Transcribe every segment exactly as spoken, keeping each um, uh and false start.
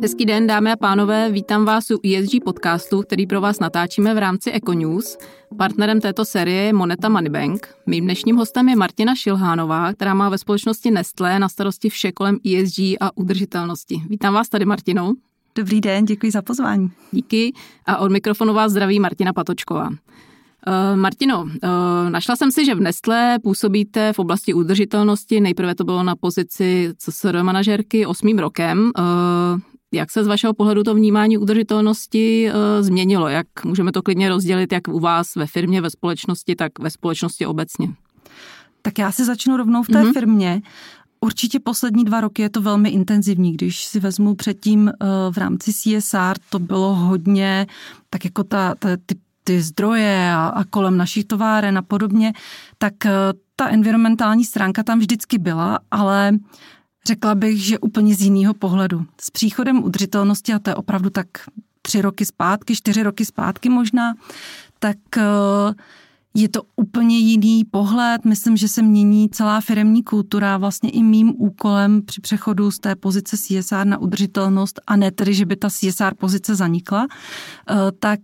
Hezký den, dámy a pánové, vítám vás u E S G podcastu, který pro vás natáčíme v rámci Econews. Partnerem této série je Moneta Moneybank. Mým dnešním hostem je Martina Šilhánová, která má ve společnosti Nestlé na starosti vše kolem E S G a udržitelnosti. Vítám vás tady, Martino. Dobrý den, děkuji za pozvání. Díky a od mikrofonu vás zdraví Martina Patočková. Uh, Martino, uh, našla jsem si, že v Nestlé působíte v oblasti udržitelnosti. Nejprve to bylo na pozici C S R manažerky osmým rokem. Uh, jak se z vašeho pohledu to vnímání udržitelnosti uh, změnilo? Jak můžeme to klidně rozdělit jak u vás ve firmě, ve společnosti, tak ve společnosti obecně? Tak já si začnu rovnou v té mm-hmm. firmě. Určitě poslední dva roky je to velmi intenzivní. Když si vezmu předtím uh, v rámci C S R, to bylo hodně tak jako ta, ta ty ty zdroje a, a kolem našich továren a podobně, tak ta environmentální stránka tam vždycky byla, ale řekla bych, že úplně z jiného pohledu. S příchodem udržitelnosti, a to je opravdu tak tři roky zpátky, čtyři roky zpátky možná, tak je to úplně jiný pohled. Myslím, že se mění celá firemní kultura. Vlastně i mým úkolem při přechodu z té pozice C S R na udržitelnost, a ne tedy, že by ta C S R pozice zanikla, tak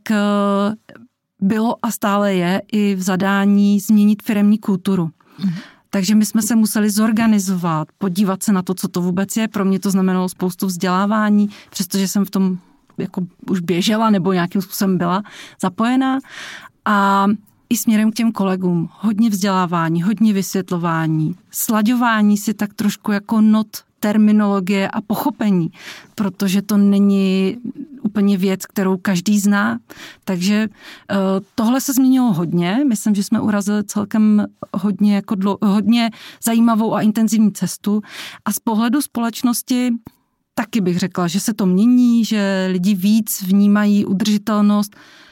bylo a stále je i v zadání změnit firemní kulturu. Mm. Takže my jsme se museli zorganizovat, podívat se na to, co to vůbec je. Pro mě to znamenalo spoustu vzdělávání, přestože jsem v tom jako už běžela nebo nějakým způsobem byla zapojená. A i směrem k těm kolegům. Hodně vzdělávání, hodně vysvětlování, slaďování si tak trošku jako not terminologie a pochopení, protože to není úplně věc, kterou každý zná. Takže tohle se změnilo hodně. Myslím, že jsme urazili celkem hodně, jako dlo, hodně zajímavou a intenzivní cestu. A z pohledu společnosti taky bych řekla, že se to mění, že lidi víc vnímají udržitelnost.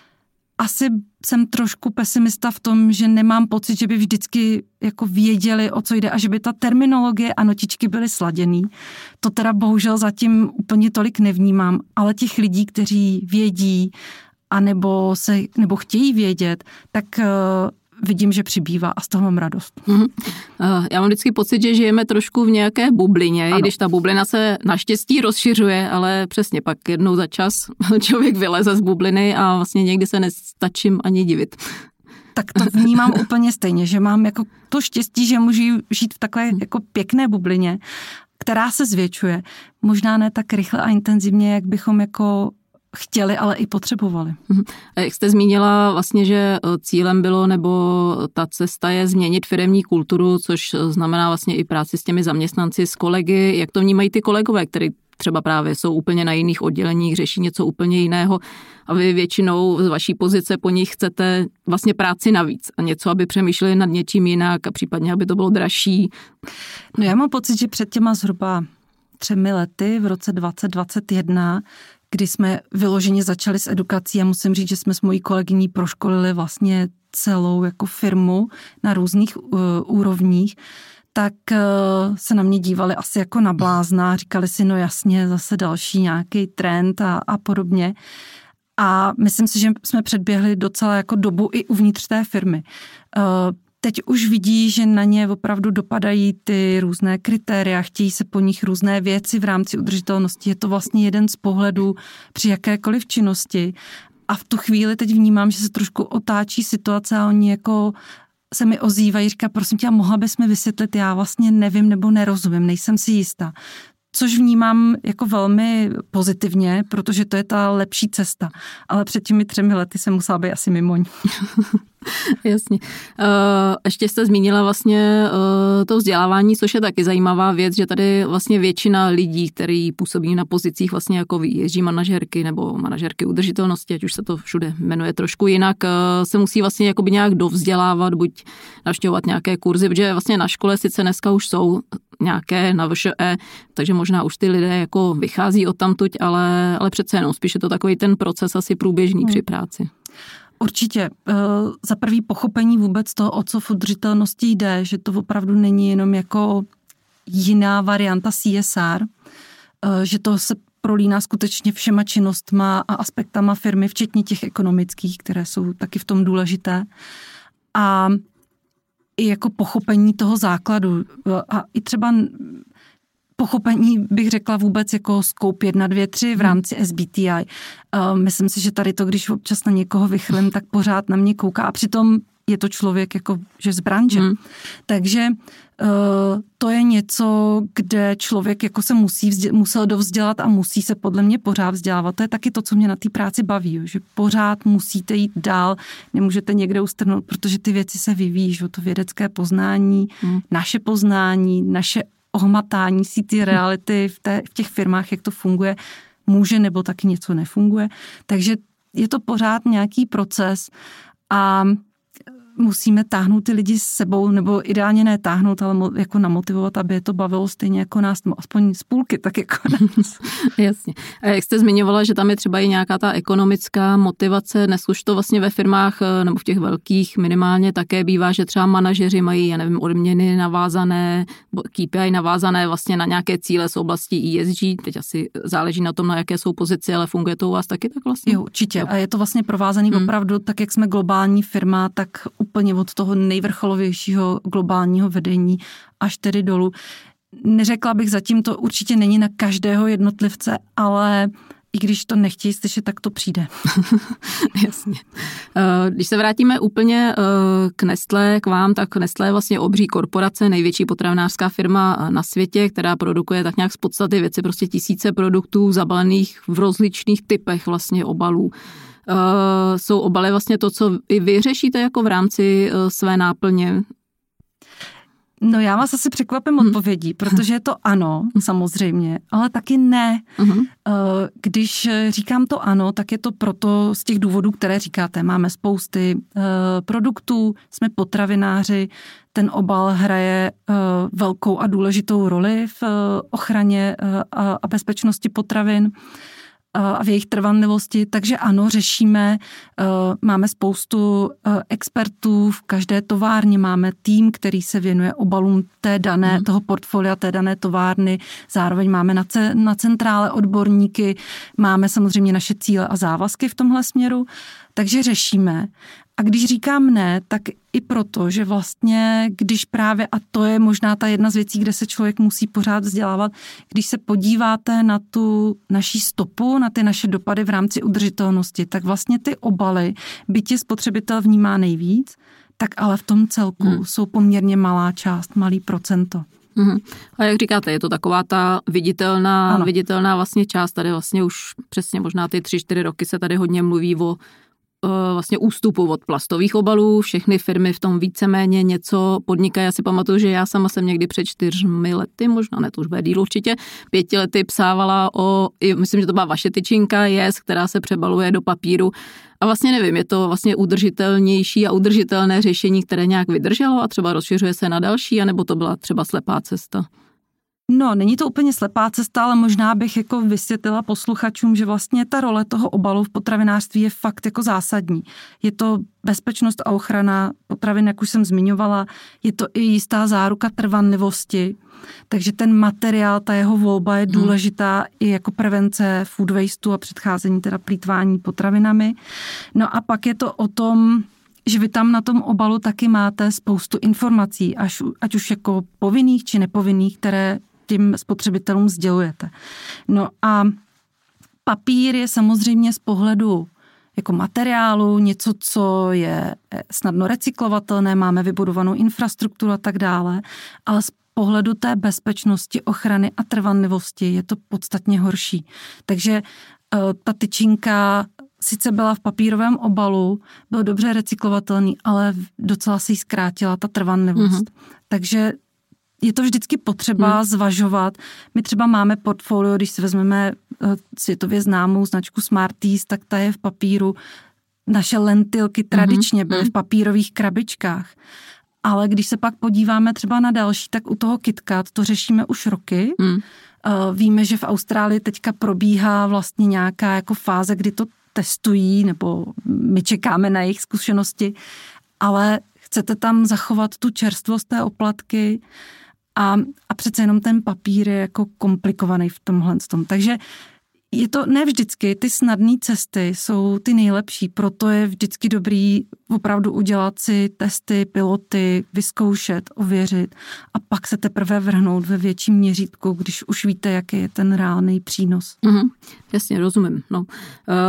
Asi jsem trošku pesimista v tom, že nemám pocit, že by vždycky jako věděli, o co jde a že by ta terminologie a notičky byly sladěný. To teda bohužel zatím úplně tolik nevnímám, ale těch lidí, kteří vědí anebo se, nebo chtějí vědět, tak uh, vidím, že přibývá a z toho mám radost. Mm-hmm. Uh, já mám vždycky pocit, že žijeme trošku v nějaké bublině, ano. I když ta bublina se naštěstí rozšiřuje, ale přesně pak jednou za čas člověk vyleze z bubliny a vlastně někdy se nestačím ani divit. Tak to vnímám úplně stejně, že mám jako to štěstí, že můžu žít v takové jako pěkné bublině, která se zvětšuje. Možná ne tak rychle a intenzivně, jak bychom jako chtěli, ale i potřebovali. Jak jste zmínila vlastně, že cílem bylo, nebo ta cesta je změnit firemní kulturu, což znamená vlastně i práci s těmi zaměstnanci, s kolegy. Jak to vnímají ty kolegové, kteří třeba právě jsou úplně na jiných odděleních, řeší něco úplně jiného a vy většinou z vaší pozice po nich chcete vlastně práci navíc a něco, aby přemýšleli nad něčím jinak a případně, aby to bylo dražší. No já mám pocit, že před těma zhruba třemi lety v roce dvacet dvacet jedna, kdy jsme vyloženě začali s edukací a musím říct, že jsme s mojí kolegyní proškolili vlastně celou jako firmu na různých uh, úrovních, tak uh, se na mě dívali asi jako na blázna, říkali si, no jasně, zase další nějaký trend a, a podobně. A myslím si, že jsme předběhli docela jako dobu i uvnitř té firmy. Uh, Teď už vidí, že na ně opravdu dopadají ty různé kritéria, chtějí se po nich různé věci v rámci udržitelnosti. Je to vlastně jeden z pohledů při jakékoliv činnosti. A v tu chvíli teď vnímám, že se trošku otáčí situace a oni jako se mi ozývají, říká, prosím tě, mohla bys mi vysvětlit, já vlastně nevím nebo nerozumím, nejsem si jistá. Což vnímám jako velmi pozitivně, protože to je ta lepší cesta. Ale před těmi třemi lety jsem musela být asi mimo ní. Jasně. Ještě jste zmínila vlastně to vzdělávání, což je taky zajímavá věc, že tady vlastně většina lidí, kteří působí na pozicích vlastně jako E S G manažerky nebo manažerky udržitelnosti, ať už se to všude jmenuje trošku jinak, se musí vlastně jakoby nějak dovzdělávat, buď navštěvovat nějaké kurzy, protože vlastně na škole sice dneska už jsou nějaké na V Š E, takže možná už ty lidé jako vychází odtamtud, ale, ale přece jenom spíš je to takový ten proces asi průběžný hmm. při práci. Určitě. Za prvý pochopení vůbec toho, o co v udržitelnosti jde, že to opravdu není jenom jako jiná varianta C S R, že to se prolíná skutečně všema činnostma a aspektama firmy, včetně těch ekonomických, které jsou taky v tom důležité. A i jako pochopení toho základu. A i třeba pochopení bych řekla vůbec jako scope jedna, dva, tři v rámci S B T I. Uh, myslím si, že tady to, když občas na někoho vychlím, tak pořád na mě kouká a přitom je to člověk jako, že z branže. Hmm. Takže uh, to je něco, kde člověk jako se musí vzdě, musel dovzdělat a musí se podle mě pořád vzdělávat. To je taky to, co mě na té práci baví, že pořád musíte jít dál, nemůžete někde ustrnout, protože ty věci se vyvíjí, že to vědecké poznání, hmm. naše poznání, naše ohmatání si ty reality v, té, v těch firmách, jak to funguje, může nebo taky něco nefunguje. Takže je to pořád nějaký proces a musíme táhnout ty lidi s sebou, nebo ideálně ne táhnout, ale jako namotivovat, aby je to bavilo stejně jako nás, nebo aspoň z půlky, tak jako nás. Jasně. A jak jste zmiňovala, že tam je třeba i nějaká ta ekonomická motivace, dnes už to vlastně ve firmách, nebo v těch velkých minimálně také bývá, že třeba manažeři mají, já nevím, odměny navázané, K P I navázané vlastně na nějaké cíle z oblasti E S G, teď asi záleží na tom, na jaké jsou pozice, ale funguje to u vás taky tak vlastně? Jo, určitě. Jo. A je to vlastně provázaný hmm. opravdu, tak jak jsme globální firma, tak úplně od toho nejvrcholovějšího globálního vedení až tedy dolů. Neřekla bych zatím, to určitě není na každého jednotlivce, ale i když to nechtějí slyšet, tak to přijde. Jasně. Když se vrátíme úplně k Nestlé, k vám, tak Nestlé je vlastně obří korporace, největší potravinářská firma na světě, která produkuje tak nějak z podstaty věci, prostě tisíce produktů zabalených v rozličných typech vlastně obalů. Uh, jsou obaly vlastně to, co i vy řešíte jako v rámci uh, své náplně? No já vás asi překvapím hmm. odpovědí, protože je to ano, samozřejmě, ale taky ne. Uh-huh. Uh, když říkám to ano, tak je to proto z těch důvodů, které říkáte. Máme spousty uh, produktů, jsme potravináři, ten obal hraje uh, velkou a důležitou roli v uh, ochraně uh, a, a bezpečnosti potravin a v jejich trvanlivosti, takže ano, řešíme, máme spoustu expertů, v každé továrně máme tým, který se věnuje obalům té dané, toho portfolia té dané továrny, zároveň máme na, ce, na centrále odborníky, máme samozřejmě naše cíle a závazky v tomhle směru, takže řešíme. A když říkám ne, tak i proto, že vlastně, když právě, a to je možná ta jedna z věcí, kde se člověk musí pořád vzdělávat, když se podíváte na tu naší stopu, na ty naše dopady v rámci udržitelnosti, tak vlastně ty obaly, byť je spotřebitel vnímá nejvíc, tak ale v tom celku hmm. jsou poměrně malá část, malý procento. Uhum. A jak říkáte, je to taková ta viditelná, viditelná vlastně část, tady vlastně už přesně možná ty tři, čtyři roky se tady hodně mluví o vlastně ústupu od plastových obalů. Všechny firmy v tom víceméně něco podnikají. Já si pamatuju, že já sama jsem někdy před čtyřmi lety, možná ne, to už bude díl určitě, pěti lety psávala o, myslím, že to byla vaše tyčinka, Yes, která se přebaluje do papíru. A vlastně nevím, je to vlastně udržitelnější a udržitelné řešení, které nějak vydrželo a třeba rozšiřuje se na další, anebo to byla třeba slepá cesta? No, není to úplně slepá cesta, ale možná bych jako vysvětlila posluchačům, že vlastně ta role toho obalu v potravinářství je fakt jako zásadní. Je to bezpečnost a ochrana potravin, jak už jsem zmiňovala, je to i jistá záruka trvanlivosti, takže ten materiál, ta jeho volba je důležitá hmm. i jako prevence food wasteu a předcházení teda plýtvání potravinami. No a pak je to o tom, že vy tam na tom obalu taky máte spoustu informací, až, ať už jako povinných či nepovinných, které tím spotřebitelům sdělujete. No a papír je samozřejmě z pohledu jako materiálu něco, co je snadno recyklovatelné, máme vybudovanou infrastrukturu a tak dále, ale z pohledu té bezpečnosti, ochrany a trvanlivosti je to podstatně horší. Takže ta tyčinka sice byla v papírovém obalu, byl dobře recyklovatelný, ale docela se jí zkrátila ta trvanlivost. Mm-hmm. Takže je to vždycky potřeba mm. zvažovat. My třeba máme portfolio, když si vezmeme světově známou značku Smarties, tak ta je v papíru. Naše lentilky tradičně mm-hmm. byly v papírových krabičkách. Ale když se pak podíváme třeba na další, tak u toho KitKat to řešíme už roky. Mm. Víme, že v Austrálii teďka probíhá vlastně nějaká jako fáze, kdy to testují, nebo my čekáme na jejich zkušenosti, ale chcete tam zachovat tu čerstvost té oplatky a, a přece jenom ten papír je jako komplikovaný v tomhle tom. Takže Je to ne vždycky, ty snadné cesty jsou ty nejlepší, proto je vždycky dobrý opravdu udělat si testy, piloty, vyzkoušet, ověřit a pak se teprve vrhnout ve větším měřítku, když už víte, jaký je ten reálný přínos. Mm-hmm. Jasně, rozumím. No. Uh...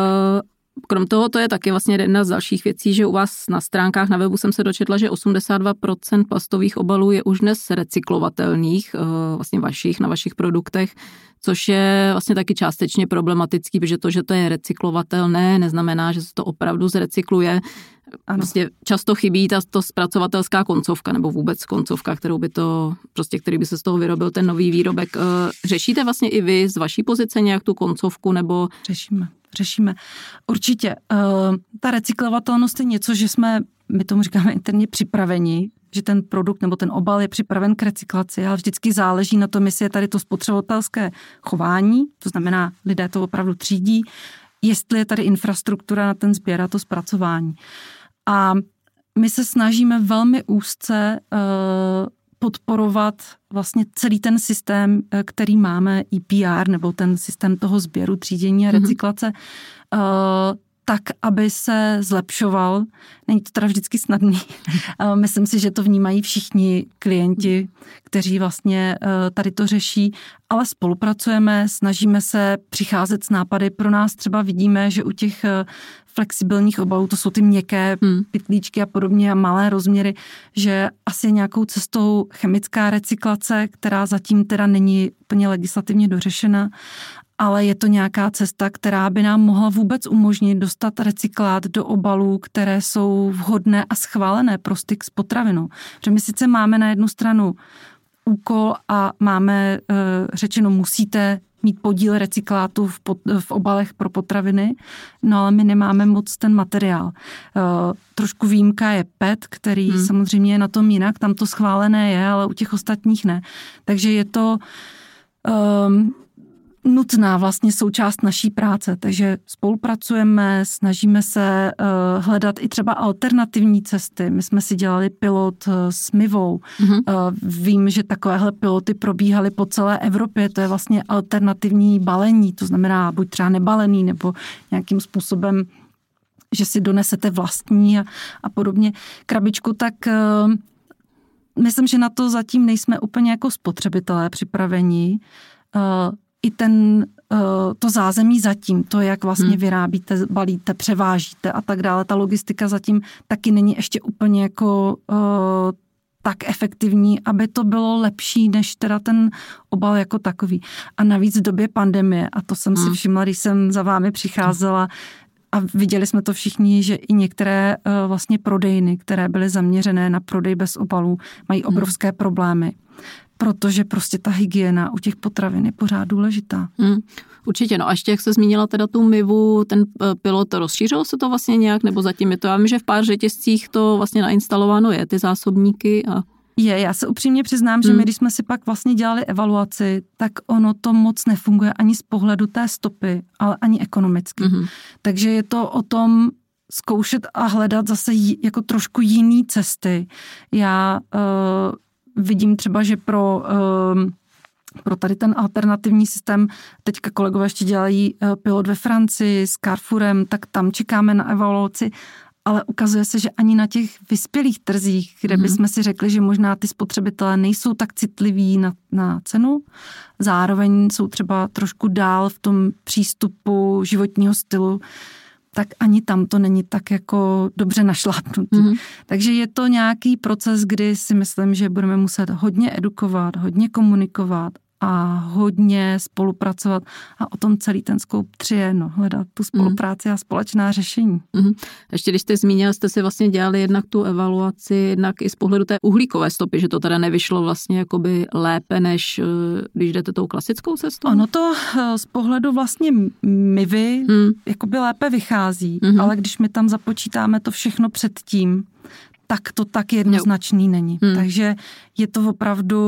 Krom toho, to je taky vlastně jedna z dalších věcí, že u vás na stránkách na webu jsem se dočetla, že osmdesát dva procent plastových obalů je už dnes recyklovatelných, vlastně vašich, na vašich produktech, což je vlastně taky částečně problematický, protože to, že to je recyklovatelné, neznamená, že se to opravdu zrecykluje. Vlastně často chybí ta to zpracovatelská koncovka, nebo vůbec koncovka, kterou by to, prostě který by se z toho vyrobil ten nový výrobek. Řešíte vlastně i vy z vaší pozice nějak tu koncovku, nebo... Řešíme. Řešíme. Určitě. Ta recyklovatelnost je něco, že jsme, my tomu říkáme interně připraveni, že ten produkt nebo ten obal je připraven k recyklaci, ale vždycky záleží na tom, jestli je tady to spotřebovatelské chování, to znamená, lidé to opravdu třídí, jestli je tady infrastruktura na ten sběr a to zpracování. A my se snažíme velmi úzce podporovat vlastně celý ten systém, který máme, E P R, nebo ten systém toho sběru, třídění a recyklace, mm-hmm. tak, aby se zlepšoval. Není to teda vždycky snadný. Myslím si, že to vnímají všichni klienti, kteří vlastně tady to řeší, ale spolupracujeme, snažíme se přicházet s nápady. Pro nás třeba vidíme, že u těch flexibilních obalů, to jsou ty měkké hmm. pytlíčky a podobně a malé rozměry, že asi nějakou cestou chemická recyklace, která zatím teda není úplně legislativně dořešena, ale je to nějaká cesta, která by nám mohla vůbec umožnit dostat recyklát do obalů, které jsou vhodné a schválené pro styk s potravinou. Protože my sice máme na jednu stranu úkol a máme e, řečeno, musíte mít podíl recyklátu v, pot, v obalech pro potraviny, no ale my nemáme moc ten materiál. E, trošku výjimka je P E T, který hmm. samozřejmě je na tom jinak, tam to schválené je, ale u těch ostatních ne. Takže je to... Um, nutná vlastně součást naší práce, takže spolupracujeme, snažíme se uh, hledat i třeba alternativní cesty. My jsme si dělali pilot uh, s Mivou. Mm-hmm. Uh, vím, že takovéhle piloty probíhaly po celé Evropě. To je vlastně alternativní balení, to znamená buď třeba nebalený, nebo nějakým způsobem, že si donesete vlastní a, a podobně krabičku, tak uh, myslím, že na to zatím nejsme úplně jako spotřebitelé připraveni. Uh, I ten, to zázemí zatím, to, jak vlastně vyrábíte, balíte, převážíte a tak dále, ta logistika zatím taky není ještě úplně jako uh, tak efektivní, aby to bylo lepší, než teda ten obal jako takový. A navíc v době pandemie, a to jsem hmm. si všimla, když jsem za vámi přicházela, a viděli jsme to všichni, že i některé uh, vlastně prodejny, které byly zaměřené na prodej bez obalů, mají obrovské hmm. problémy. Protože prostě ta hygiena u těch potravin je pořád důležitá. Hmm, určitě, no a ještě jak se zmínila teda tu Mivu, ten pilot, rozšířilo se to vlastně nějak, nebo zatím je to, já vím, že v pár řetězcích to vlastně nainstalováno je, ty zásobníky a... Je, já se upřímně přiznám, hmm. že my, když jsme si pak vlastně dělali evaluaci, tak ono to moc nefunguje ani z pohledu té stopy, ale ani ekonomicky. Hmm. Takže je to o tom zkoušet a hledat zase jí, jako trošku jiný cesty. Já... Uh, Vidím třeba, že pro, pro tady ten alternativní systém, teďka kolegové ještě dělají pilot ve Francii s Carrefourem, tak tam čekáme na evaluaci, ale ukazuje se, že ani na těch vyspělých trzích, kde bychom si řekli, že možná ty spotřebitelé nejsou tak citliví na, na cenu, zároveň jsou třeba trošku dál v tom přístupu životního stylu, tak ani tam to není tak jako dobře našlápnutý. Mm-hmm. Takže je to nějaký proces, kdy si myslím, že budeme muset hodně edukovat, hodně komunikovat a hodně spolupracovat a o tom celý ten scope tři je, no, hledat tu spolupráci mm. a společná řešení. Mm. Ještě když jste zmínil, jste si vlastně dělali jednak tu evaluaci, jednak i z pohledu té uhlíkové stopy, že to teda nevyšlo vlastně jakoby lépe, než když jdete tou klasickou cestou? Ono to z pohledu vlastně Mivy mm. jakoby lépe vychází, mm. ale když my tam započítáme to všechno předtím, tak to tak jednoznačný jo. není. Mm. Takže je to opravdu...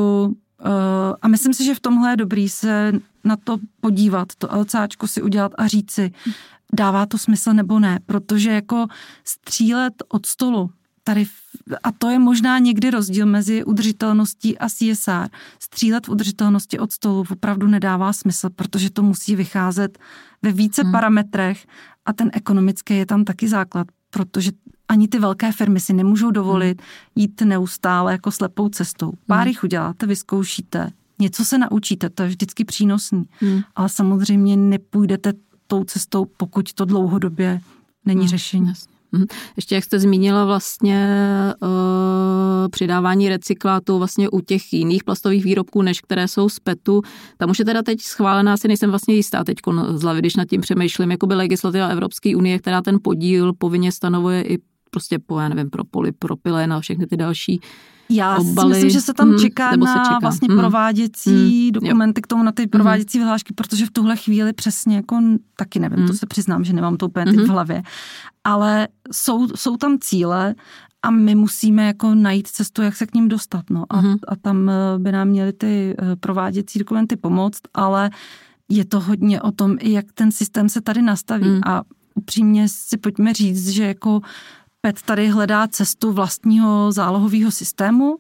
A myslím si, že v tomhle je dobrý se na to podívat, to LCáčko si udělat a říct si, dává to smysl nebo ne, protože jako střílet od stolu tady a to je možná někdy rozdíl mezi udržitelností a C S R. Střílet v udržitelnosti od stolu opravdu nedává smysl, protože to musí vycházet ve více hmm. parametrech a ten ekonomický je tam taky základ, protože ani ty velké firmy si nemůžou dovolit jít neustále jako slepou cestou. Pár jich uděláte, vyzkoušíte, něco se naučíte, to je vždycky přínosný, hmm. ale samozřejmě nepůjdete tou cestou, pokud to dlouhodobě není hmm. řešení. Jasně. Ještě jak jste zmínila vlastně uh, přidávání recyklátu vlastně u těch jiných plastových výrobků, než které jsou z P E T u, tam už je teda teď schválená, asi nejsem vlastně jistá teď z hlavy, když nad tím přemýšlím, jakoby legislativa Evropské unie, která ten podíl povinně stanovuje i prostě po, já nevím, pro polypropylén a všechny ty další Já obaly. si myslím, že se tam hmm, čeká na se čeká. vlastně hmm. prováděcí hmm. dokumenty jo. k tomu, na ty prováděcí hmm. vyhlášky, protože v tuhle chvíli přesně jako taky nevím, hmm. to se přiznám, že nemám to úplně teď hmm. v hlavě, ale jsou, jsou tam cíle a my musíme jako najít cestu, jak se k ním dostat. No. A, hmm. a tam by nám měly ty prováděcí dokumenty pomoct, ale je to hodně o tom, jak ten systém se tady nastaví hmm. a upřímně si pojďme říct, že jako P E T tady hledá cestu vlastního zálohového systému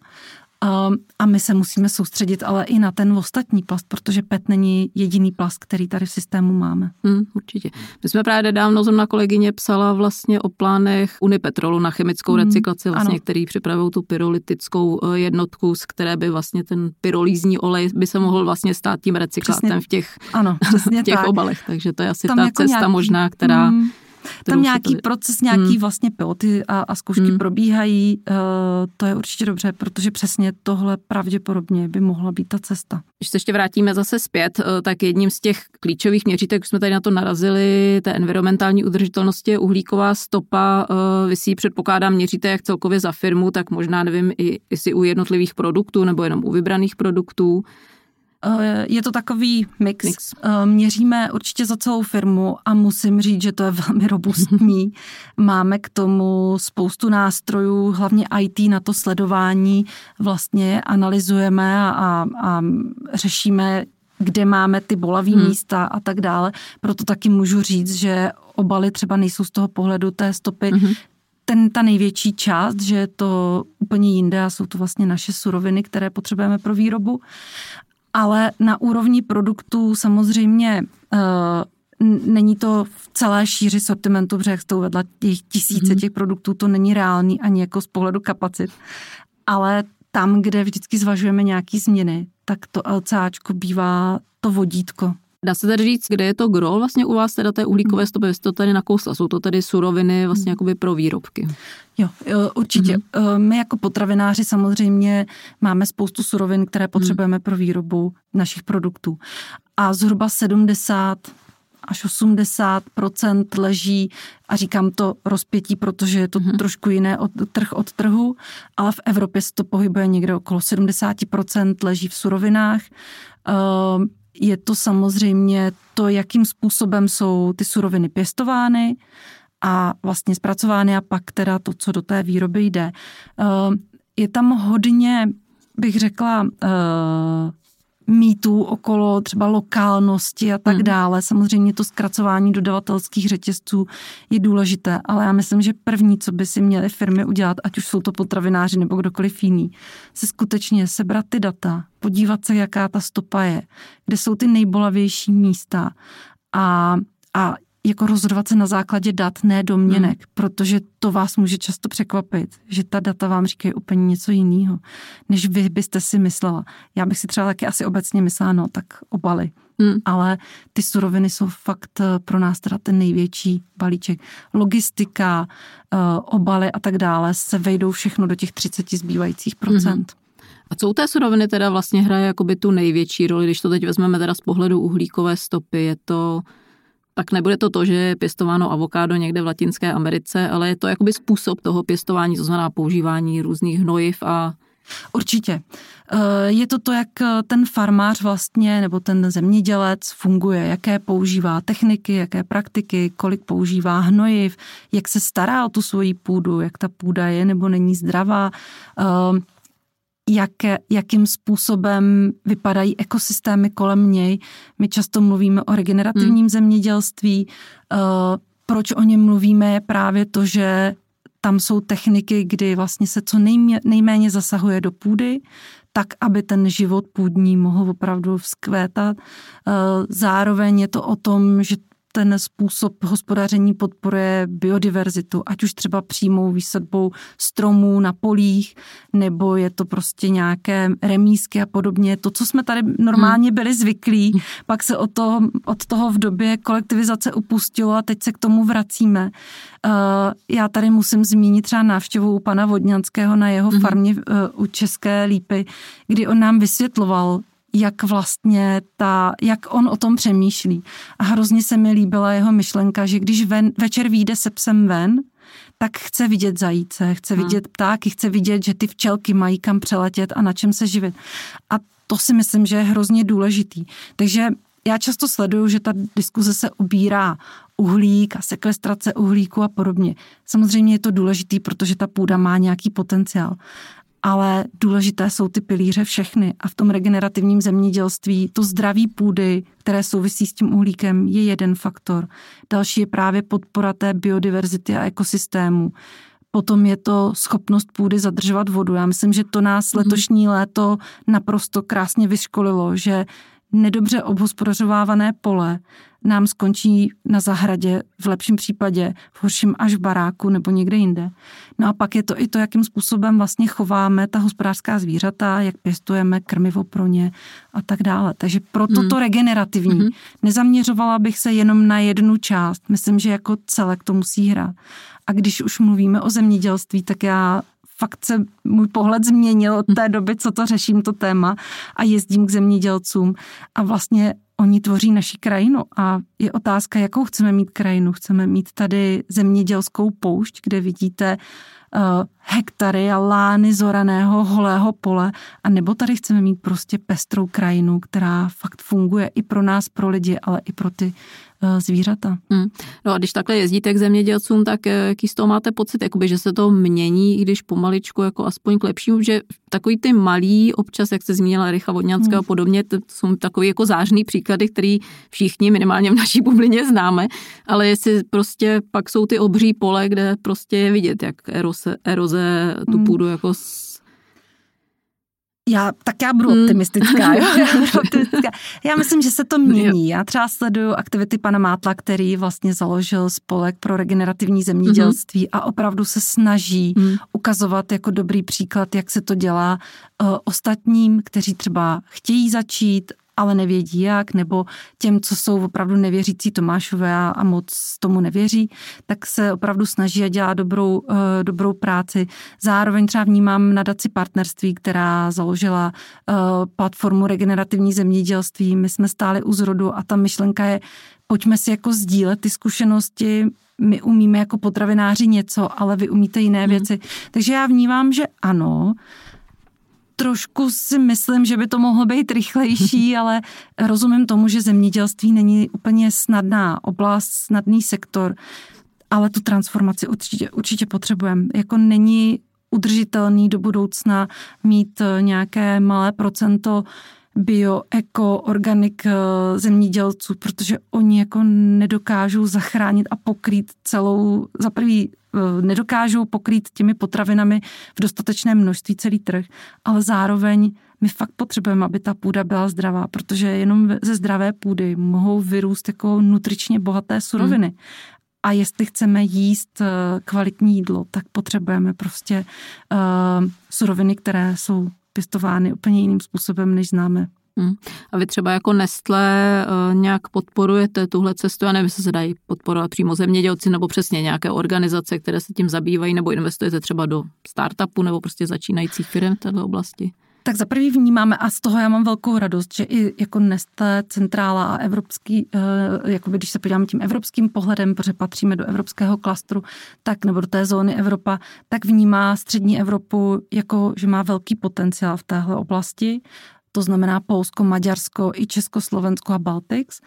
a my se musíme soustředit ale i na ten ostatní plast, protože P E T není jediný plast, který tady v systému máme. Hmm, určitě. My jsme právě nedávno, zrovna kolegyně psala vlastně o plánech Unipetrolu na chemickou hmm, recyklaci, vlastně, ano. který připravují tu pyrolytickou jednotku, z které by vlastně ten pyrolízní olej by se mohl vlastně stát tím recyklátem přesně, v těch, ano, v těch tak. obalech. Takže to je asi Tam ta jako cesta nějaký, možná, která... Hmm. Tam nějaký tady... proces, nějaký hmm. vlastně piloty a, a zkoušky hmm. probíhají, uh, to je určitě dobře, protože přesně tohle pravděpodobně by mohla být ta cesta. Když se ještě vrátíme zase zpět, tak jedním z těch klíčových měřítek, už jsme tady na to narazili, té environmentální udržitelnosti je uhlíková stopa. Vy si ji předpokládám měříte jak celkově za firmu, tak možná nevím, i jestli u jednotlivých produktů nebo jenom u vybraných produktů. Je to takový mix. mix. Měříme určitě za celou firmu a musím říct, že to je velmi robustní. Máme k tomu spoustu nástrojů, hlavně í té na to sledování. Vlastně analyzujeme a, a, a řešíme, kde máme ty bolavé hmm. místa a tak dále. Proto taky můžu říct, že obaly třeba nejsou z toho pohledu té stopy hmm. ten, ta největší část, že je to úplně jinde a jsou to vlastně naše suroviny, které potřebujeme pro výrobu. Ale na úrovni produktů samozřejmě uh, není to v celé šíři sortimentu, protože jak jste uvedla, těch tisíce těch produktů, to není reálný ani jako z pohledu kapacit. Ale tam, kde vždycky zvažujeme nějaký změny, tak to LCAčko bývá to vodítko. Dá se tady říct, kde je to gro vlastně u vás teda té uhlíkové stopy? Vy jste to tady nakousla, jsou to tedy suroviny vlastně jakoby pro výrobky? Jo, jo určitě. Mm-hmm. My jako potravináři samozřejmě máme spoustu surovin, které potřebujeme mm. pro výrobu našich produktů. A zhruba sedmdesát až osmdesát procent leží, a říkám to rozpětí, protože je to mm. trošku jiné od, trh od trhu, ale v Evropě se to pohybuje někde okolo sedmdesát procent leží v surovinách. Uh, Je to samozřejmě to, jakým způsobem jsou ty suroviny pěstovány a vlastně zpracovány a pak teda to, co do té výroby jde. Je tam hodně, bych řekla, mýtů okolo třeba lokálnosti a tak hmm. dále. Samozřejmě to zkracování dodavatelských řetězců je důležité, ale já myslím, že první, co by si měly firmy udělat, ať už jsou to potravináři nebo kdokoliv jiný, se skutečně sebrat ty data, podívat se, jaká ta stopa je, kde jsou ty nejbolavější místa a, a jako rozhodovat se na základě dat, ne domněnek, hmm. protože to vás může často překvapit, že ta data vám říkají úplně něco jiného, než vy byste si myslela. Já bych si třeba taky asi obecně myslela, no tak obaly. Hmm. Ale ty suroviny jsou fakt pro nás teda ten největší balíček. Logistika, obaly a tak dále se vejdou všechno do těch třicet zbývajících procent. Hmm. A co u té suroviny teda vlastně hraje jakoby tu největší roli, když to teď vezmeme teda z pohledu uhlíkové stopy, je to... tak nebude to to, že je pěstováno avokádo někde v Latinské Americe, ale je to jakoby způsob toho pěstování, to znamená používání různých hnojiv a... Určitě. Je to to, jak ten farmář vlastně, nebo ten zemědělec funguje, jaké používá techniky, jaké praktiky, kolik používá hnojiv, jak se stará o tu svoji půdu, jak ta půda je nebo není zdravá, Jak, jakým způsobem vypadají ekosystémy kolem něj. My často mluvíme o regenerativním hmm. zemědělství. Proč o něm mluvíme je právě to, že tam jsou techniky, kdy vlastně se co nejmě, nejméně zasahuje do půdy, tak, aby ten život půdní mohl opravdu vzkvétat. Zároveň je to o tom, že ten způsob hospodaření podporuje biodiverzitu, ať už třeba přímou výsadbou stromů na polích, nebo je to prostě nějaké remízky a podobně. To, co jsme tady normálně byli zvyklí, hmm. pak se od toho, od toho v době kolektivizace upustilo a teď se k tomu vracíme. Já tady musím zmínit třeba návštěvu u pana Vodňanského na jeho hmm. farmě u České Lípy, kdy on nám vysvětloval, jak vlastně ta, jak on o tom přemýšlí. A hrozně se mi líbila jeho myšlenka, že když ven, večer vyjde se psem ven, tak chce vidět zajíce, chce hmm. vidět ptáky, chce vidět, že ty včelky mají kam přeletět a na čem se živit. A to si myslím, že je hrozně důležitý. Takže já často sleduju, že ta diskuze se ubírá uhlík a sekvestrace uhlíku a podobně. Samozřejmě je to důležitý, protože ta půda má nějaký potenciál. Ale důležité jsou ty pilíře všechny a v tom regenerativním zemědělství to zdraví půdy, které souvisí s tím uhlíkem, je jeden faktor. Další je právě podpora té biodiverzity a ekosystému. Potom je to schopnost půdy zadržovat vodu. Já myslím, že to nás letošní léto naprosto krásně vyškolilo, že nedobře obhospodařovávané pole nám skončí na zahradě, v lepším případě, v horším až v baráku nebo někde jinde. No a pak je to i to, jakým způsobem vlastně chováme ta hospodářská zvířata, jak pěstujeme krmivo pro ně a tak dále. Takže proto to regenerativní. Mm-hmm. Nezaměřovala bych se jenom na jednu část. Myslím, že jako celek to musí hrát. A když už mluvíme o zemědělství, tak já fakt se můj pohled změnil od té doby, co to řeším, to téma a jezdím k zemědělcům a vlastně oni tvoří naši krajinu a je otázka, jakou chceme mít krajinu. Chceme mít tady zemědělskou poušť, kde vidíte uh, hektary a lány zoraného holého pole, a nebo tady chceme mít prostě pestrou krajinu, která fakt funguje i pro nás, pro lidi, ale i pro ty uh, zvířata. Hmm. No a když takhle jezdíte k zemědělcům, tak jaký z toho máte pocit, jakoby, že se to mění, i když pomaličku jako aspoň k lepšímu, že takový ty malý občas, jak jste zmínila Richa Vodňanského hmm. a podobně, to jsou takový jako zářný příklady, který všichni minimálně v naší bublině známe, ale jestli prostě pak jsou ty obří pole, kde prostě je vidět, jak eroze, eroze tu půdu jako s... Já, tak já budu optimistická. Jo? Já, budu optimistická. Já myslím, že se to mění. Já třeba sleduju aktivity pana Mátla, který vlastně založil spolek pro regenerativní zemědělství mm-hmm. a opravdu se snaží mm. ukazovat jako dobrý příklad, jak se to dělá uh, ostatním, kteří třeba chtějí začít, ale nevědí jak, nebo těm, co jsou opravdu nevěřící Tomášové a, a moc tomu nevěří, tak se opravdu snaží a dělá dobrou, uh, dobrou práci. Zároveň třeba vnímám nadaci Partnerství, která založila uh, platformu regenerativní zemědělství. My jsme stáli u zrodu a ta myšlenka je, pojďme si jako sdílet ty zkušenosti, my umíme jako potravináři něco, ale vy umíte jiné hmm. věci. Takže já vnímám, že ano, trošku si myslím, že by to mohlo být rychlejší, ale rozumím tomu, že zemědělství není úplně snadná oblast, snadný sektor, ale tu transformaci určitě, určitě potřebujeme. Jako není udržitelný do budoucna mít nějaké malé procento bio, eko, organik zemědělců, protože oni jako nedokážou zachránit a pokrýt celou, za prvý nedokážou pokrýt těmi potravinami v dostatečném množství celý trh, ale zároveň my fakt potřebujeme, aby ta půda byla zdravá, protože jenom ze zdravé půdy mohou vyrůst jako nutričně bohaté suroviny. Hmm. A jestli chceme jíst kvalitní jídlo, tak potřebujeme prostě uh, suroviny, které jsou pěstovány úplně jiným způsobem, než známe. Hmm. A vy třeba jako Nestlé uh, nějak podporujete tuhle cestu? Já nevím, jestli se dají podporovat přímo zemědělci nebo přesně nějaké organizace, které se tím zabývají, nebo investujete třeba do startupu nebo prostě začínajících firm v této oblasti? Tak za prvý vnímáme, a z toho já mám velkou radost, že i jako Nestlé, centrála a evropský, jakoby když se podíváme tím evropským pohledem, protože patříme do evropského klastru, tak nebo do té zóny Evropa, tak vnímá střední Evropu jako, že má velký potenciál v téhle oblasti. To znamená Polsko, Maďarsko, i Československo a Baltics.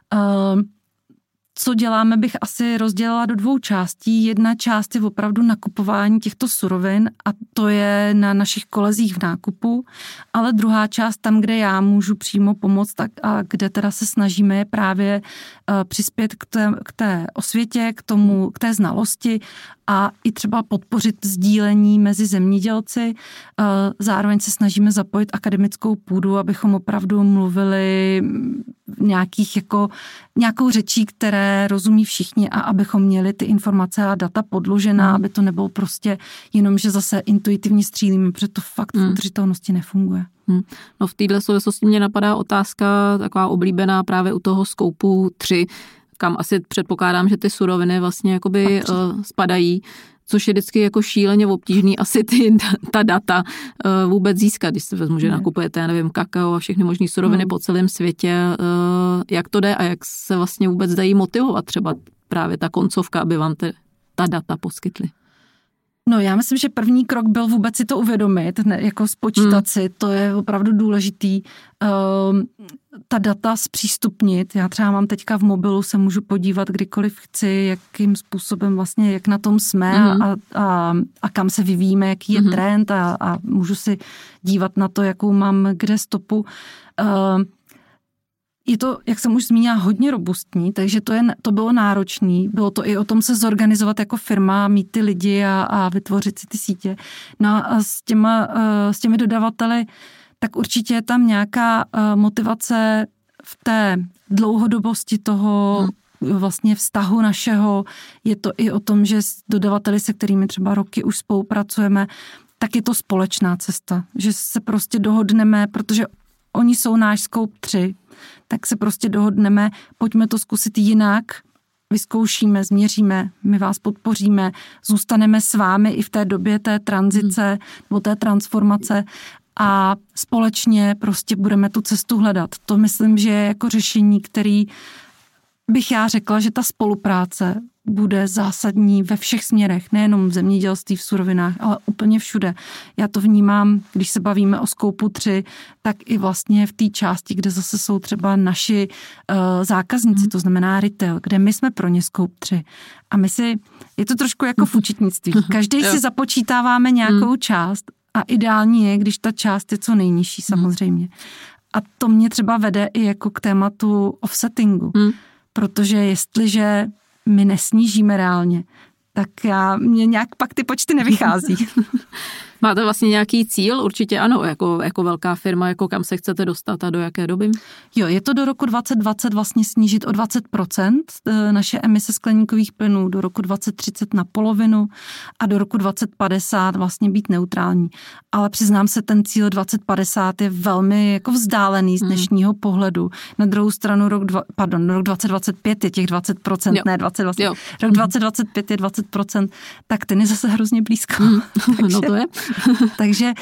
Co děláme, bych asi rozdělila do dvou částí. Jedna část je opravdu nakupování těchto surovin a to je na našich kolezích v nákupu, ale druhá část tam, kde já můžu přímo pomoct tak a kde teda se snažíme je právě uh, přispět k té, k té osvětě, k tomu, k té znalosti a i třeba podpořit sdílení mezi zemědělci. Uh, zároveň se snažíme zapojit akademickou půdu, abychom opravdu mluvili nějakých jako, nějakou řečí, které rozumí všichni a abychom měli ty informace a data podložená, mm. aby to nebylo prostě jenom, že zase intuitivně střílíme, protože to fakt mm. v udržitelnosti nefunguje. Hmm. No v této souvislosti mě napadá otázka taková oblíbená právě u toho skoupu tři, kam asi předpokládám, že ty suroviny vlastně jakoby uh, spadají, což je vždycky jako šíleně obtížný asi ty, ta data uh, vůbec získat, když se vezmu, že ne. nakupujete, já nevím, kakao a všechny možné suroviny hmm. po celém světě, uh, jak to jde a jak se vlastně vůbec dají motivovat třeba právě ta koncovka, aby vám te, ta data poskytly. No já myslím, že první krok byl vůbec si to uvědomit, ne, jako spočítat hmm. si, to je opravdu důležitý. Uh, ta data zpřístupnit, já třeba mám teďka v mobilu, se můžu podívat kdykoliv chci, jakým způsobem vlastně, jak na tom jsme hmm. a, a, a kam se vyvíjíme, jaký je hmm. trend a, a můžu si dívat na to, jakou mám kde stopu. Uh, Je to, jak jsem už zmínila, hodně robustní, takže to, je, to bylo náročné. Bylo to i o tom se zorganizovat jako firma, mít ty lidi a, a vytvořit si ty sítě. No a s, těma, s těmi dodavateli, tak určitě je tam nějaká motivace v té dlouhodobosti toho hmm. vlastně vztahu našeho. Je to i o tom, že s dodavateli, se kterými třeba roky už spolupracujeme, tak je to společná cesta. Že se prostě dohodneme, protože oni jsou náš skoup tři, tak se prostě dohodneme, pojďme to zkusit jinak, vyzkoušíme, změříme, my vás podpoříme, zůstaneme s vámi i v té době té tranzice hmm. nebo té transformace a společně prostě budeme tu cestu hledat. To myslím, že je jako řešení, který bych já řekla, že ta spolupráce bude zásadní ve všech směrech, nejenom v zemědělství, v surovinách, ale úplně všude. Já to vnímám, když se bavíme o skoupu tři, tak i vlastně v té části, kde zase jsou třeba naši uh, zákazníci, to znamená retail, kde my jsme pro ně skoup tři. A my si, je to trošku jako v účetnictví. Každý si započítáváme nějakou část a ideální je, když ta část je co nejnižší samozřejmě. A to mě třeba vede i jako k tématu offsettingu. Protože jestliže my nesnížíme reálně, tak já, mě nějak pak ty počty nevychází. Máte vlastně nějaký cíl? Určitě ano, jako, jako velká firma, jako kam se chcete dostat a do jaké doby? Jo, je to do roku dvacet dvacet vlastně snížit o dvacet procent naše emise skleníkových plynů, do roku dvacet třicet na polovinu a do roku dvacet padesát vlastně být neutrální. Ale přiznám se, ten cíl dvacet padesát je velmi jako vzdálený z dnešního hmm. pohledu. Na druhou stranu rok, dva, pardon, rok dvacet dvacet pět je těch dvacet procent, jo. ne dvacet dvacet. Jo. Rok dvacet dvacet pět je dvacet procent, tak ten je zase hrozně blízko. Hmm. Takže, no to je. takže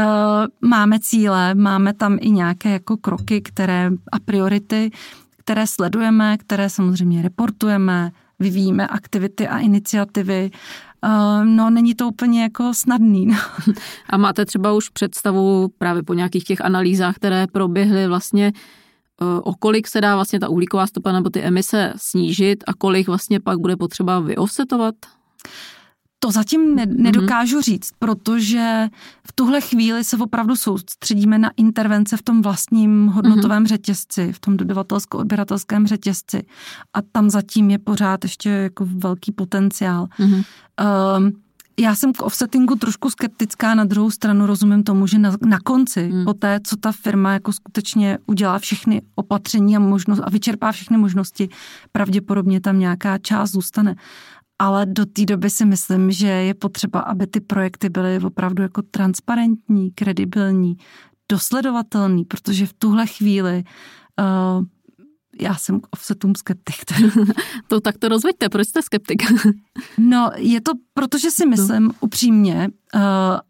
uh, máme cíle, máme tam i nějaké jako kroky, které a priority, které sledujeme, které samozřejmě reportujeme, vyvíjíme aktivity a iniciativy. Uh, no, není to úplně jako snadný. No. A máte třeba už představu právě po nějakých těch analýzách, které proběhly vlastně, uh, o kolik se dá vlastně ta uhlíková stopa nebo ty emise snížit a kolik vlastně pak bude potřeba vyoffsetovat? To zatím ne, nedokážu říct, protože v tuhle chvíli se opravdu soustředíme na intervence v tom vlastním hodnotovém řetězci, v tom dodavatelsko-odběratelském řetězci. A tam zatím je pořád ještě jako velký potenciál. Mm-hmm. Um, já jsem k offsettingu trošku skeptická, na druhou stranu rozumím tomu, že na, na konci, mm. po té, co ta firma jako skutečně udělá všechny opatření a, možnost, a vyčerpá všechny možnosti, pravděpodobně tam nějaká část zůstane. Ale do té doby si myslím, že je potřeba, aby ty projekty byly opravdu jako transparentní, kredibilní, dosledovatelný, protože v tuhle chvíli uh, já jsem k offsetům skeptik. To tak to rozveďte, proč jste skeptik? No, je to, protože si myslím no. upřímně uh,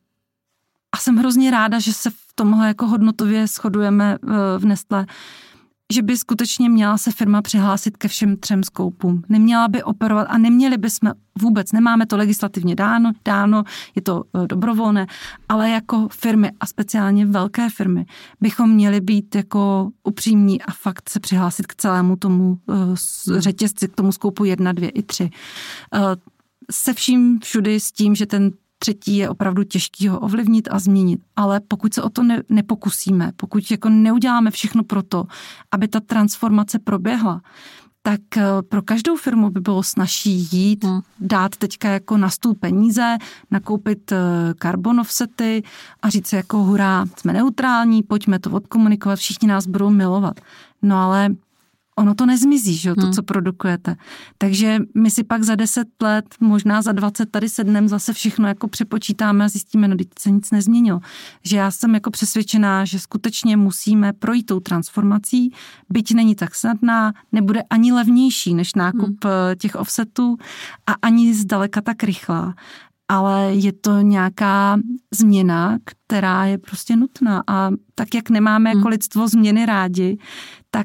a jsem hrozně ráda, že se v tomhle jako hodnotově shodujeme uh, v Nestlé, že by skutečně měla se firma přihlásit ke všem třem skoupům. Neměla by operovat a neměli bychom vůbec, nemáme to legislativně dáno, dáno, je to dobrovolné, ale jako firmy a speciálně velké firmy bychom měli být jako upřímní a fakt se přihlásit k celému tomu uh, řetězci, k tomu skoupu jedna, dvě i tři. Uh, se vším všudy s tím, že ten třetí je opravdu těžký ho ovlivnit a změnit. Ale pokud se o to ne, nepokusíme, pokud jako neuděláme všechno pro to, aby ta transformace proběhla, tak pro každou firmu by bylo snazší jít, hmm. dát teďka jako na stůl peníze, nakoupit carbon offsety a říct si jako hurá, jsme neutrální, pojďme to odkomunikovat, všichni nás budou milovat. No ale ono to nezmizí, že jo, to, co produkujete. Takže my si pak za deset let, možná za dvacet tady sednem zase všechno jako přepočítáme a zjistíme, no teď se nic nezměnilo. Že já jsem jako přesvědčená, že skutečně musíme projít tou transformací, byť není tak snadná, nebude ani levnější než nákup hmm. těch offsetů a ani zdaleka tak rychlá. Ale je to nějaká změna, která je prostě nutná. A tak, jak nemáme jako lidstvo změny rádi, tak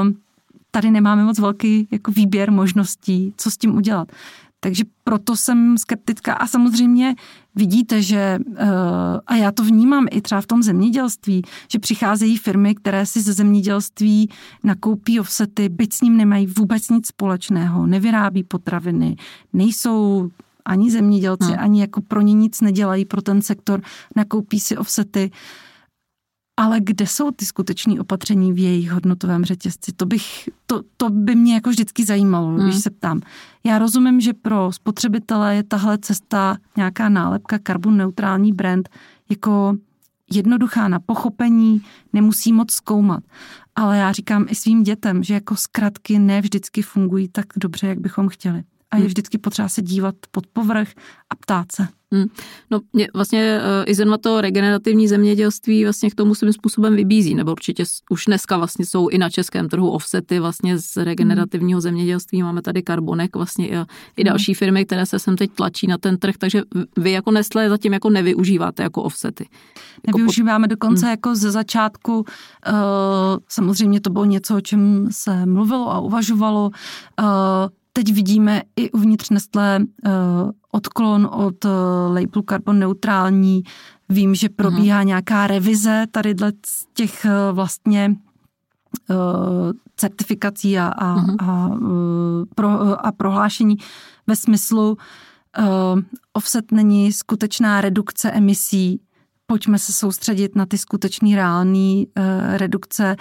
tady nemáme moc velký jako výběr možností, co s tím udělat. Takže proto jsem skeptická a samozřejmě vidíte, že, a já to vnímám i třeba v tom zemědělství, že přicházejí firmy, které si ze zemědělství nakoupí offsety, byť s ním nemají vůbec nic společného, nevyrábí potraviny, nejsou ani zemědělci, hmm. ani jako pro ně nic nedělají pro ten sektor, nakoupí si offsety. Ale kde jsou ty skutečné opatření v jejich hodnotovém řetězci? To, bych, to, to by mě jako vždycky zajímalo, hmm. když se ptám. Já rozumím, že pro spotřebitele je tahle cesta, nějaká nálepka, karbon neutrální brand, jako jednoduchá na pochopení, nemusí moc zkoumat. Ale já říkám i svým dětem, že jako zkratky ne vždycky fungují tak dobře, jak bychom chtěli. A je vždycky potřeba se dívat pod povrch a ptát se. Hmm. No mě vlastně uh, Izenva to regenerativní zemědělství vlastně k tomu svým způsobem vybízí, nebo určitě už dneska vlastně jsou i na českém trhu offsety vlastně z regenerativního hmm. zemědělství, máme tady Carbonek vlastně i, i další hmm. firmy, které se sem teď tlačí na ten trh, takže vy jako Nestlé zatím jako nevyužíváte jako offsety. Jako Nevyužíváme dokonce hmm. jako ze začátku, uh, samozřejmě to bylo něco, o čem se mluvilo a uvažovalo. Uh, Teď vidíme i uvnitř Nestlé uh, odklon od uh, labelu karbon neutrální. Vím, že probíhá uh-huh. nějaká revize tady z těch uh, vlastně uh, certifikací a, a, uh-huh. a, uh, pro, uh, a prohlášení ve smyslu uh, offset není skutečná redukce emisí. Pojďme se soustředit na ty skutečný reální uh, redukce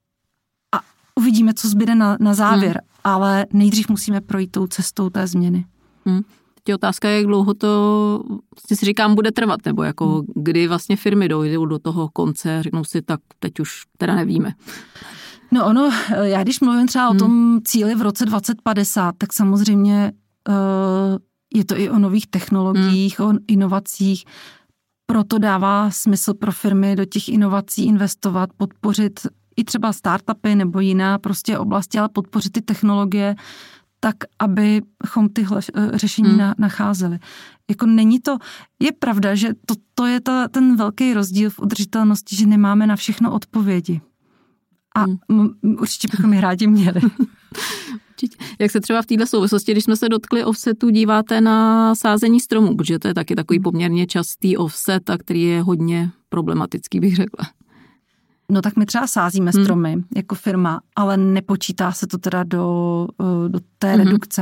a uvidíme, co zbyde na, na závěr. Uh-huh. Ale nejdřív musíme projít tou cestou té změny. Hmm. Teď otázka je, jak dlouho to, vlastně si říkám, bude trvat, nebo jako hmm. kdy vlastně firmy dojdou do toho konce a řeknou si, tak teď už teda nevíme. No ono, já když mluvím třeba hmm. o tom cíli v roce dvacet padesát, tak samozřejmě uh, je to i o nových technologiích, hmm. o inovacích. Proto dává smysl pro firmy do těch inovací investovat, podpořit i třeba startupy nebo jiná prostě oblasti, ale podpořit ty technologie tak, abychom tyhle řešení hmm. nacházeli. Jako není to, je pravda, že to, to je ta, ten velký rozdíl v udržitelnosti, že nemáme na všechno odpovědi. A hmm. určitě bychom je rádi měli. Jak se třeba v této souvislosti, když jsme se dotkli offsetu, díváte na sázení stromů, protože to je taky takový poměrně častý offset, a který je hodně problematický, bych řekla. No tak my třeba sázíme hmm. stromy jako firma, ale nepočítá se to teda do, do té hmm. redukce.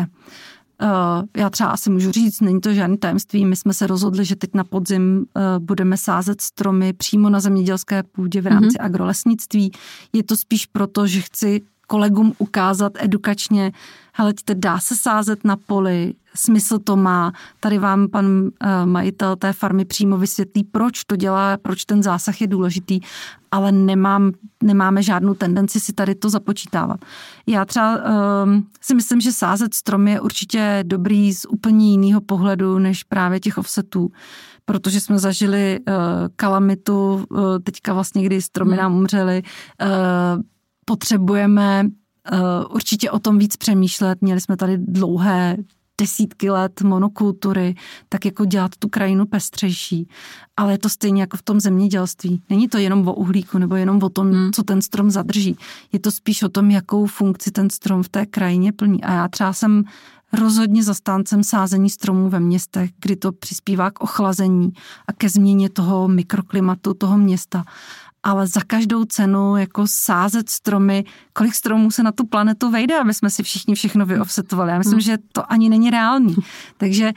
Já třeba asi můžu říct, není to žádný tajemství, my jsme se rozhodli, že teď na podzim budeme sázet stromy přímo na zemědělské půdě v rámci hmm. agrolesnictví. Je to spíš proto, že chci kolegům ukázat edukačně, heleďte, dá se sázet na poli, smysl to má. Tady vám pan uh, majitel té farmy přímo vysvětlí, proč to dělá, proč ten zásah je důležitý, ale nemám, nemáme žádnou tendenci si tady to započítávat. Já třeba uh, si myslím, že sázet stromy je určitě dobrý z úplně jiného pohledu, než právě těch offsetů, protože jsme zažili uh, kalamitu, uh, teďka vlastně, kdy stromy hmm. nám umřely, uh, potřebujeme uh, určitě o tom víc přemýšlet. Měli jsme tady dlouhé desítky let monokultury, tak jako dělat tu krajinu pestřejší. Ale je to stejně jako v tom zemědělství. Není to jenom o uhlíku nebo jenom o tom, hmm. co ten strom zadrží. Je to spíš o tom, jakou funkci ten strom v té krajině plní. A já třeba jsem rozhodně zastáncem sázení stromů ve městech, kdy to přispívá k ochlazení a ke změně toho mikroklimatu toho města. Ale za každou cenu jako sázet stromy, kolik stromů se na tu planetu vejde, aby jsme si všichni všechno vyoffsetovali. Já myslím, hmm. že to ani není reálný. Takže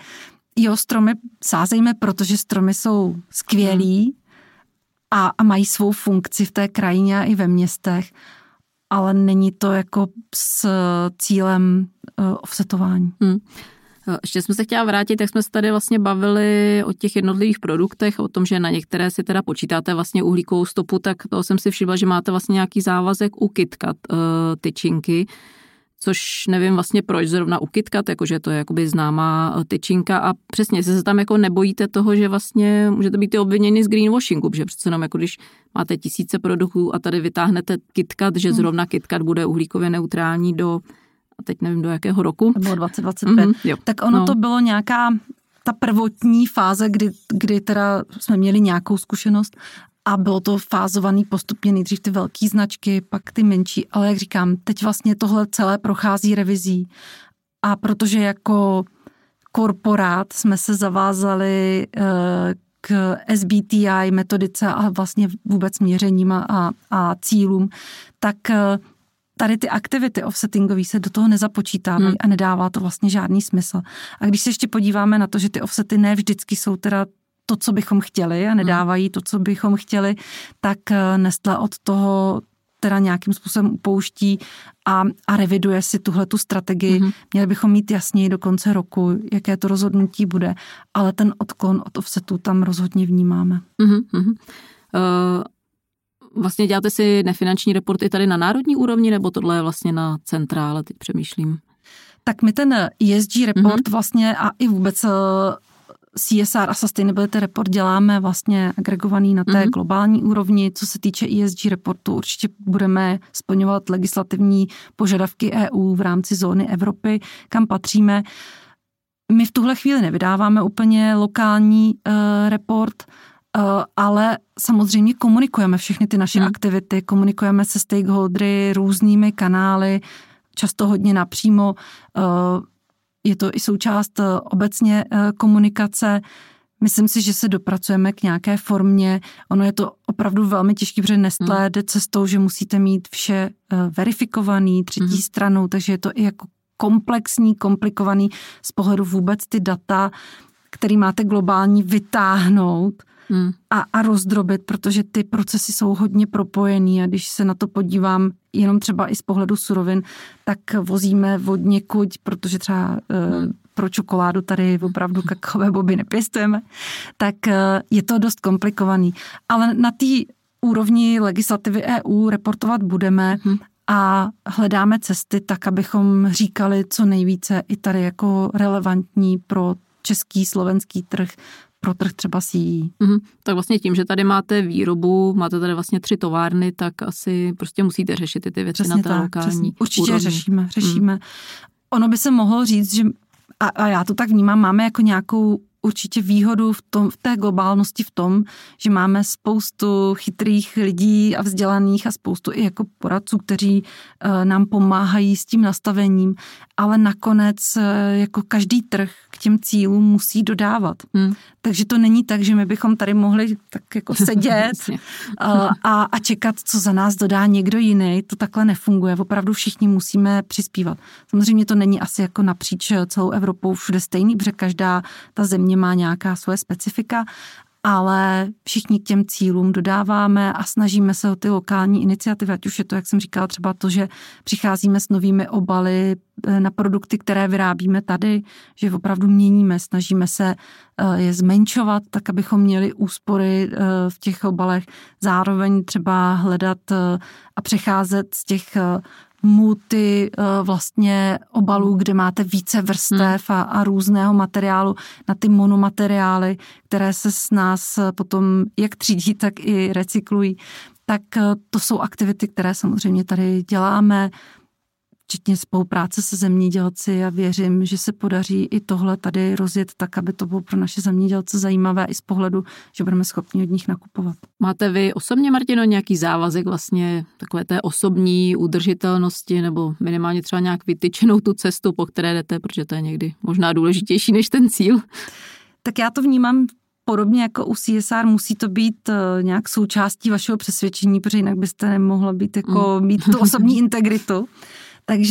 jo, stromy sázejme, protože stromy jsou skvělí a, a mají svou funkci v té krajině i ve městech, ale není to jako s cílem uh, offsetování. Hmm. Ještě jsme se chtěla vrátit, jak jsme se tady vlastně bavili o těch jednotlivých produktech, o tom, že na některé si teda počítáte vlastně uhlíkovou stopu, tak toho jsem si všimla, že máte vlastně nějaký závazek u KitKat uh, tyčinky, což nevím vlastně proč zrovna u KitKat, jakože to je jakoby známá tyčinka a přesně, jestli se tam jako nebojíte toho, že vlastně můžete být i obviněni z greenwashingu, protože přece jenom jako když máte tisíce produktů a tady vytáhnete KitKat, že zrovna KitKat bude uhlíkově neutrální do, a teď nevím do jakého roku. To bylo dvacet dvacet pět. Mm-hmm, tak ono no. to bylo nějaká ta prvotní fáze, kdy, kdy teda jsme měli nějakou zkušenost a bylo to fázovaný postupně, nejdřív ty velké značky, pak ty menší, ale jak říkám, teď vlastně tohle celé prochází revizí a protože jako korporát jsme se zavázali k S B T I metodice a vlastně vůbec měřením a, a cílům, tak tady ty aktivity offsettingové se do toho nezapočítávají hmm. a nedává to vlastně žádný smysl. A když se ještě podíváme na to, že ty offsety ne vždycky jsou teda to, co bychom chtěli a nedávají to, co bychom chtěli, tak Nestlé od toho teda nějakým způsobem upouští a, a reviduje si tuhletu strategii. Mm-hmm. Měli bychom mít jasněji do konce roku, jaké to rozhodnutí bude, ale ten odklon od offsetu tam rozhodně vnímáme. Mm-hmm. Uh, vlastně děláte si nefinanční report i tady na národní úrovni, nebo tohle je vlastně na centrále, teď přemýšlím? Tak my ten E S G report mm-hmm. vlastně a i vůbec C S R a Sustainability Report děláme vlastně agregovaný na té mm-hmm. globální úrovni. Co se týče E S G reportu, určitě budeme splňovat legislativní požadavky E U v rámci zóny Evropy, kam patříme. My v tuhle chvíli nevydáváme úplně lokální uh, report, uh, ale samozřejmě komunikujeme všechny ty naše mm. aktivity, komunikujeme se stakeholdery různými kanály, často hodně napřímo. Uh, Je to i součást obecně komunikace. Myslím si, že se dopracujeme k nějaké formě. Ono je to opravdu velmi těžké, protože Nestlé jde cestou, že musíte mít vše verifikovaný třetí mm. stranou, takže je to i jako komplexní, komplikovaný z pohledu vůbec ty data, který máte globální, vytáhnout mm. a, a rozdrobit, protože ty procesy jsou hodně propojený a když se na to podívám jenom třeba i z pohledu surovin, tak vozíme od někud, protože třeba hmm. pro čokoládu tady opravdu kakaové boby nepěstujeme, tak je to dost komplikovaný. Ale na té úrovni legislativy E U reportovat budeme hmm. a hledáme cesty tak, abychom říkali co nejvíce i tady jako relevantní pro český, slovenský trh, pro trh třeba C E. Mm-hmm. Tak vlastně tím, že tady máte výrobu, máte tady vlastně tři továrny, tak asi prostě musíte řešit ty, ty věci přesně na té tak, lokální přesně. Určitě úrovni. řešíme, řešíme. Mm. Ono by se mohlo říct, že a, a já to tak vnímám, máme jako nějakou určitě výhodu v, tom, v té globálnosti v tom, že máme spoustu chytrých lidí a vzdělaných a spoustu i jako poradců, kteří uh, nám pomáhají s tím nastavením, ale nakonec uh, jako každý trh k těm cílům musí dodávat. Hmm. Takže to není tak, že my bychom tady mohli tak jako sedět uh, a, a čekat, co za nás dodá někdo jiný. To takhle nefunguje. Opravdu všichni musíme přispívat. Samozřejmě to není asi jako napříč celou Evropou všude stejný, protože každá ta země má nějaká svoje specifika, ale všichni k těm cílům dodáváme a snažíme se o ty lokální iniciativy, ať už je to, jak jsem říkala, třeba to, že přicházíme s novými obaly na produkty, které vyrábíme tady, že opravdu měníme, snažíme se je zmenšovat, tak abychom měli úspory v těch obalech, zároveň třeba hledat a přecházet z těch multi vlastně obalů, kde máte více vrstev a, a různého materiálu na ty monomateriály, které se s nás potom jak třídí, tak i recyklují. Tak to jsou aktivity, které samozřejmě tady děláme, včetně spolupráce se zemědělci a věřím, že se podaří i tohle tady rozjet tak, aby to bylo pro naše zemědělce zajímavé i z pohledu, že budeme schopni od nich nakupovat. Máte vy osobně, Martino, nějaký závazek vlastně takové té osobní udržitelnosti nebo minimálně třeba nějak vytyčenou tu cestu, po které jdete, protože to je někdy možná důležitější než ten cíl? Tak já to vnímám podobně jako u C S R, musí to být nějak součástí vašeho přesvědčení, protože jinak byste nemohla být jako, mít tu osobní integritu. Takže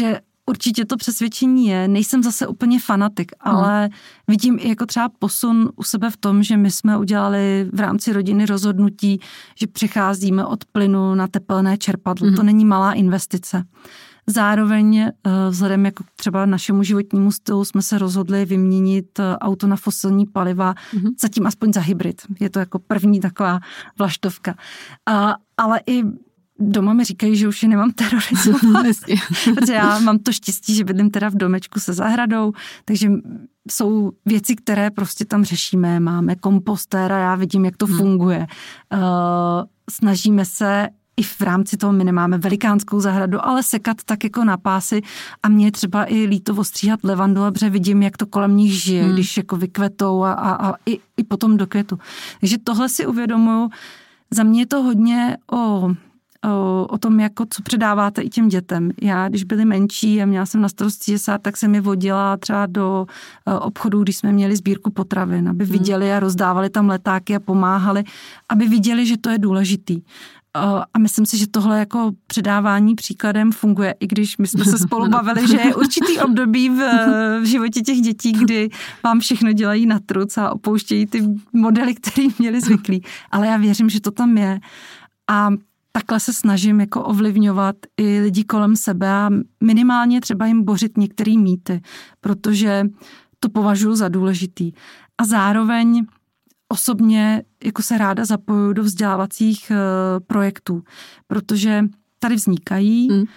určitě to přesvědčení je. Nejsem zase úplně fanatik, ale hmm. vidím i jako třeba posun u sebe v tom, že my jsme udělali v rámci rodiny rozhodnutí, že přecházíme od plynu na tepelné čerpadlo. Hmm. To není malá investice. Zároveň vzhledem jako třeba našemu životnímu stylu jsme se rozhodli vyměnit auto na fosilní paliva, mm-hmm. zatím aspoň za hybrid. Je to jako první taková vlaštovka. A, ale i doma mi říkají, že už je nemám terorizovat, protože já mám to štěstí, že bydlím teda v domečku se zahradou, takže jsou věci, které prostě tam řešíme. Máme kompostér a já vidím, jak to hmm. funguje. Uh, snažíme se i v rámci toho, my nemáme velikánskou zahradu, ale sekat tak jako na pásy a mě je třeba i líto ostříhat levandule, protože vidím, jak to kolem nich žije, hmm. když jako vykvetou a, a, a i, i potom do květu. Takže tohle si uvědomuju. Za mě je to hodně o, o, o tom, jako co předáváte i těm dětem. Já, když byli menší a měla jsem na starost C S R, tak jsem je vodila třeba do obchodů, když jsme měli sbírku potravin, aby viděli a rozdávali tam letáky a pomáhali, aby viděli, že to je důležitý. A myslím si, že tohle jako předávání příkladem funguje, i když my jsme se spolu bavili, že je určitý období v, v životě těch dětí, kdy vám všechno dělají na truc a opouštějí ty modely, které měli zvyklí. Ale já věřím, že to tam je. A takhle se snažím jako ovlivňovat i lidi kolem sebe a minimálně třeba jim bořit některé mýty, protože to považuji za důležitý. A zároveň osobně jako se ráda zapojuju do vzdělávacích uh, projektů, protože tady vznikají, mm. uh,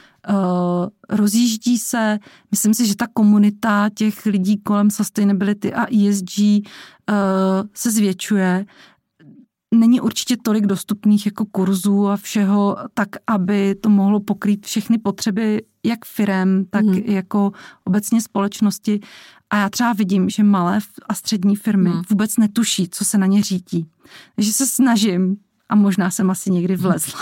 rozjíždí se, myslím si, že ta komunita těch lidí kolem sustainability a E S G uh, se zvětšuje. Není určitě tolik dostupných jako kurzů a všeho, tak aby to mohlo pokrýt všechny potřeby jak firem, tak mm. jako obecně společnosti. A já třeba vidím, že malé a střední firmy hmm. vůbec netuší, co se na ně řítí. Takže se snažím, a možná jsem asi někdy vlezla,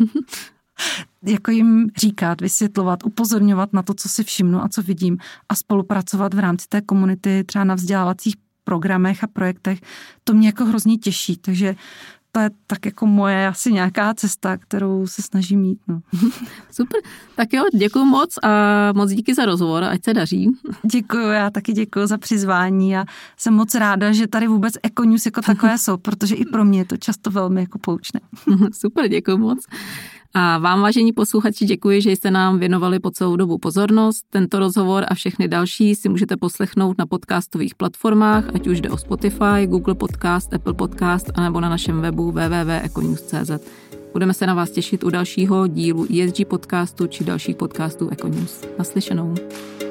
jako jim říkat, vysvětlovat, upozorňovat na to, co si všimnu a co vidím a spolupracovat v rámci té komunity třeba na vzdělávacích programech a projektech. To mě jako hrozně těší, takže to je tak jako moje asi nějaká cesta, kterou se snažím mít. No. Super, tak jo, děkuju moc a moc díky za rozhovor, ať se daří. Děkuju, já taky děkuju za přizvání a jsem moc ráda, že tady vůbec Econews jako takové jsou, protože i pro mě je to často velmi jako poučné. Super, děkuju moc. A vám, vážení posluchači, děkuji, že jste nám věnovali po celou dobu pozornost. Tento rozhovor a všechny další si můžete poslechnout na podcastových platformách, ať už jde o Spotify, Google Podcast, Apple Podcast, anebo na našem webu w w w tečka econews tečka c z. Budeme se na vás těšit u dalšího dílu E S G podcastu či dalších podcastů Econews. Naslyšenou.